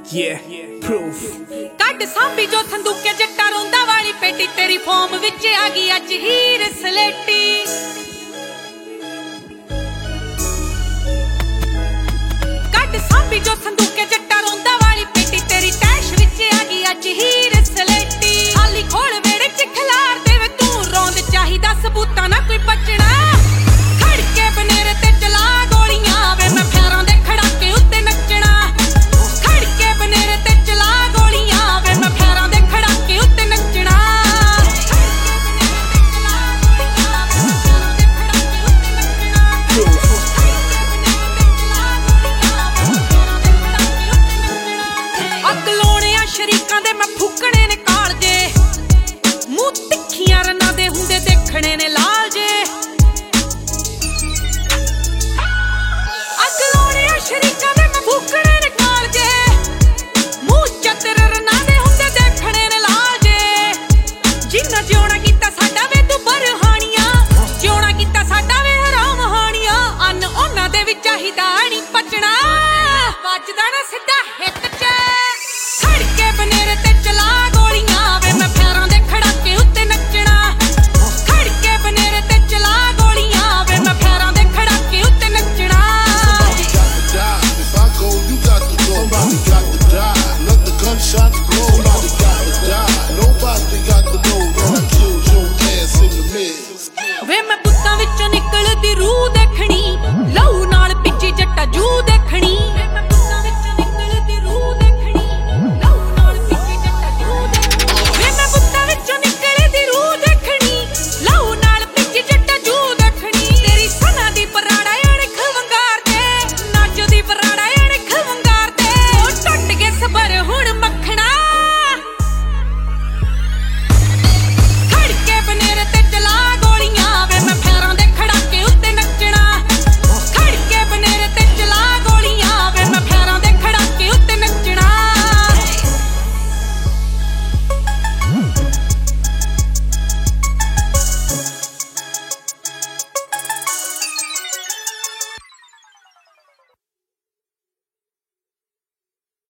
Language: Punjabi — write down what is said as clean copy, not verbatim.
ਕੱਢ ਸਾਂਭੀ ਜੋ ਸੰਦੂਕੇ ਜੱਟਾ ਰੋਂਦਾ ਵਾਲੀ ਪੇਟੀ ਤੇਰੀ ਫੋਮ ਵਿੱਚ ਆ ਗਈ ਅੱਜ ਹੀਰ ਸਲੇਟੀ। ਕੱਢ ਸਾਂਭੀ ਜੋ ਸੰਦੂਕੇ ਜੱਟਾ ਰੋਂਦਾ ਵਾਲੀ ਪੇਟੀ ਤੇਰੀ ਟੈਸ਼ ਵਿੱਚ ਆ ਗਈ ਅੱਜ ਹੀਰ ਸਲੇਟੀ। ਖਾਲੀ ਖੋਲ ਵੇੜੇ ਚ ਖਿਲਾਰ ਦੇਵੇ ਤੂੰ ਰੋਂਦ ਚਾਹੀਦਾ ਸਬੂਤਾਂ ਨਾ ਕੋਈ ਬਚਣਾ। ਖੜ ਕੇ ਬਨੇਰੇ ਤੇ ਚਲਾ ਗੋਲੀਆਂ ਵੇ ਮੈਂ ਫੈਰਾਂ ਦੇ ਖੜਾਕੇ ਉੱਤੇ ਨੱਚਣਾ। ਖੜ ਕੇ ਬਨੇਰੇ ਤੇ ਚਲਾ ਗੋਲੀਆਂ ਵੇ ਮੈਂ ਫੈਰਾਂ ਦੇ ਖੜਾਕੇ ਉੱਤੇ ਨੱਚਣਾ। ਅੱਗ ਲਾਉਣਿਆ ਸ਼ਰੀਕਾਂ ਦੇ ਮੈਂ ਫੂਕਣੇ ਨੇ ਕਾਲਜੇ ਮੂੰਹ ਤਿੱਖੀਆਂ ਰਨਾਂ ਦੇ ਹੁੰਦੇ ਦੇਖਣੇ ਨੇ ਲਾਲ ਜੇ। ਅੱਗ ਲਾਉਣਿਆ ਸ਼ਰੀਕਾਂ ਦੇ ਮੈਂ ਫੂਕਣੇ ਨੇ ਕਾਲਜੇ ਮੂੰਹ ਚਤਰ ਰਨਾਂ ਦੇ ਹੁੰਦੇ ਦੇਖਣੇ ਨੇ ਲਾਲ ਜੇ। ਜਿੰਨਾ ਜਿਉਣਾ ਕੀਤਾ ਸਾਡਾ ਵੇ ਤੂੰ ਬਰਹਾਨੀਆਂ ਜਿਉਣਾ ਕੀਤਾ ਸਾਡਾ ਵੇ ਹਰਾਮ ਹਾਨੀਆਂ। ਅੰਨ ਉਹਨਾਂ ਦੇ ਵਿੱਚ ਚਾਹੀਦਾ ਨਹੀਂ ਪਚਣਾ ਵੱਜਦਾ ਨਾ ਸਿੱਧਾ